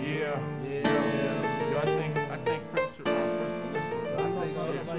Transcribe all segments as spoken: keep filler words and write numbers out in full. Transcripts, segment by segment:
Yeah, yeah, yeah. Yo, I think I think Prince should run first on this one. I think so.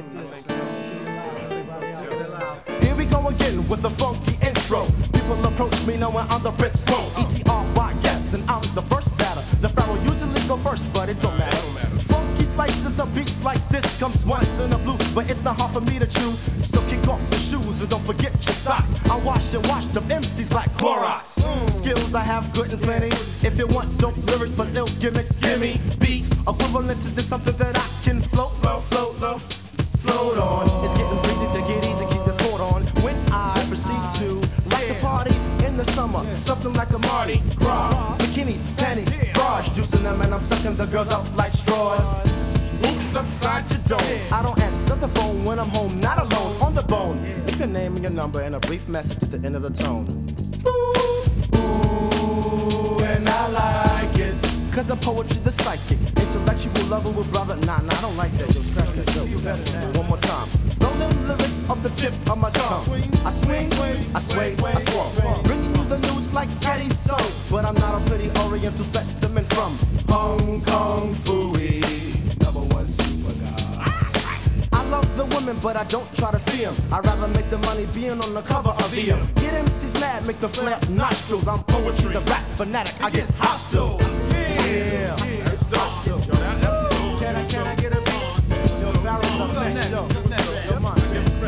I think so. Here we go again with a funky intro. People approach me knowing I'm the Prince Pro. E T R Y, yes, and I'm the first batter. The pharaoh usually go first, but it don't matter. Funky slices of beats like this comes once in a blue, but it's not hard for me to chew. So kick off your shoes and don't forget your socks. I wash and wash them M Cs like Clorox. Mm. Skills I have good and plenty. If you want dope lyrics but ill gimmicks, gimme beats equivalent to this, something that I can float low, float low, float on. It's getting breezy, take it easy, keep the coat on. When I proceed to rock the party in the summer, something like a Mardi Gras. Bikinis, panties, bras, juicing them and I'm sucking the girls up like straws. Oops, upside your dome. I don't answer the phone when I'm home, not alone, on the bone. If your name and your number and a brief message at the end of the tone. Ooh, ooh, and I like it. Cause I'm poetry, the psychic. Intellectual lover with brother. Nah, nah, I don't like that. Yo, scratch that. Yo, you better one more time. Rolling lyrics off the tip of my tongue. I swing, I sway, I swung. Bringing you the news like Caddy Toe. But I'm not a pretty oriental specimen from Hong Kong Phooey. Number one super guy. I love the women, but I don't try to see them. I'd rather make the money being on the cover of V M. Get M Cs mad, make the flare nostrils. I'm poetry, the rap fanatic. I get hostile. Yeah, hostile. Can I, can I get a beat? Yo, Pharaoh's up next. Yo, come on.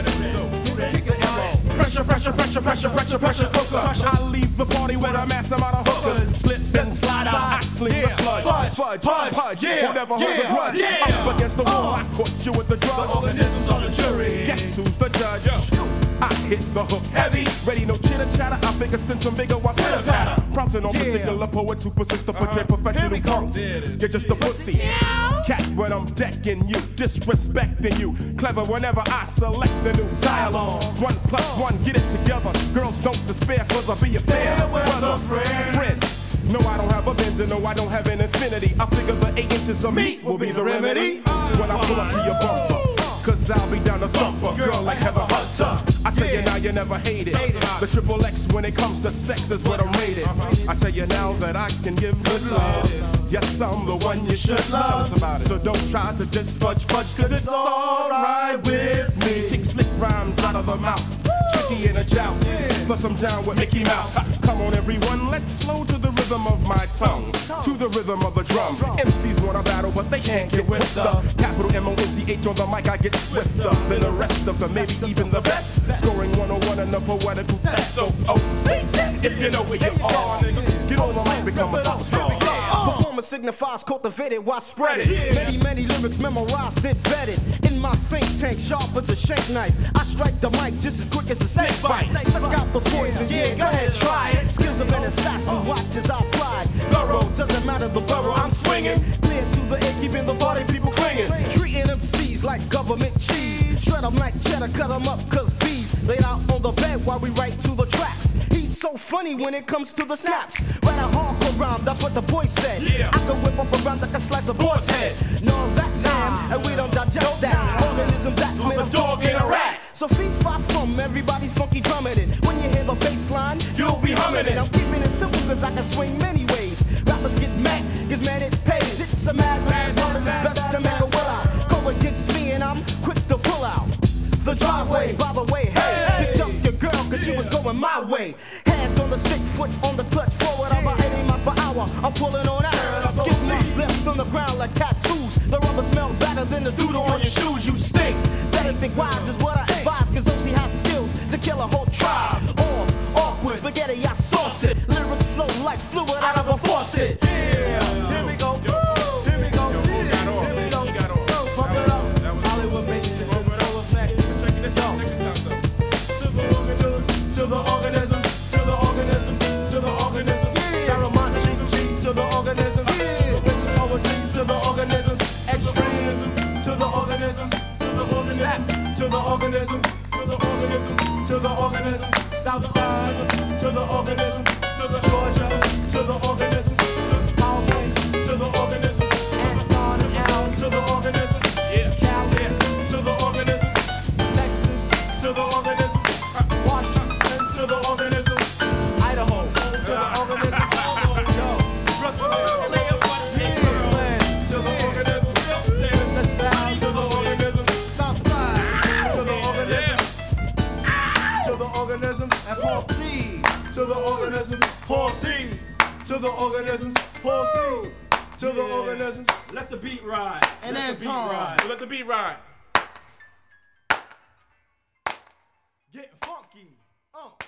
Pressure, pressure, pressure, pressure, pressure, pressure cooker. I leave the party with a mass amount of hookers. Slip and slide out, I sling the sludge. Fudge, fudge, fudge, fudge, yeah. Who never heard the grudge? Yeah. Up against the wall, I caught you with the drug. The organisms on the jury. Guess who's the judge? I hit the hook heavy, ready no chitter chatter. I figure since I'm bigger, I pitter patter. Pouncing on particular poets who persist to portray professional punks. You're just a pussy cat when I'm decking you, disrespecting you. Clever whenever I select the new dialogue. One plus one, get it together. Girls don't despair, cause I'll be a fair weather friend. friend. No, I don't have a Benz and no, I don't have an infinity. I figure the eight inches of meat will be the remedy when I pull up to your bumper. Cause I'll be down to thumper, girl like Heather Hunter. I tell you now, you never hate it. The triple X when it comes to sex is what I'm rated. I tell you now that I can give good love. Yes, I'm the one you should love. So don't try to just fudge fudge, cause it's alright with me. Kick slick rhymes out of the mouth, tricky in a joust. Plus I'm down with Mickey Mouse. Come on everyone, let's flow to the rhythm of my tongue, to the rhythm of the drum. M Cs wanna battle but they can't get with the capital M O N C H on the mic. I get swifter than the rest of them, maybe even the best. Scoring one oh one in the poetical test. So, oh, if you know where you are, get on the mic, become a superstar. Performance signifies cultivated, why spread it? Many, many lyrics memorized, embedded in my think tank, sharp as a shank knife. I strike the mic just as quick as a snake bite. Suck out the poison, yeah, go ahead, try it. Skills of an assassin, watch as I fly. Thorough, doesn't matter the borough, I'm swinging. Clear to the air, keeping the party people clinging. Treating M Cs like government cheese. Shred them like cheddar, cut them up, cause bees laid out on the bed while we write to the tracks. He's so funny when it comes to the snaps. Write a hardcore rhyme, that's what the boy said. Yeah. I can whip up around like a slice of boar's head. No, that's ham, and we don't digest that. Organism that's made of dog and a rat. So fee fi from everybody's funky drumming it. When you hear the bass line, you'll be humming it. I'm keeping it simple cause I can swing many ways. Rappers get mad, cause man it pays. It's a mad, mad world, it's best to make a will out. Go against me and I'm quick to pull out the driveway. By the way, hey, picked up your girl cause she was going my way. Hand on the stick, foot on the clutch, forward about eighty miles per hour. I'm pulling on out. Skip loose, left on the ground like tattoos. The rubber smell better than the doodle on your shoes. You stink. Better think wise is what I advise, cause O C has skills to kill a whole tribe. Off, awkward, spaghetti, I sauce it. Lyrics flow like fluid out of a faucet. Yeah, here we go. Here we go. Here we go. Pump it up. Hollywood makes it in full effect. Check this out. Check this out though. To the organisms, to the organisms, to the organisms. Paramount G to the organisms. Rich poetry to the organisms. Extremism to the organisms. To the organisms. To the organisms. To the organisms. To the organisms. Southside to the organisms. To the Georgia to the organisms. To Alvin to the organisms. Anton L to the organisms. Yeah. Cali to the organisms. Texas to the organisms. Washington to the organisms. Idaho to the organisms. Yo, Brooklyn, L A, the organisms, pulsing. To the organisms, pulsing. To the Yeah. organisms. Let the beat ride. And Let the beat Anton. ride. Let the beat ride. Getting funky. Uh.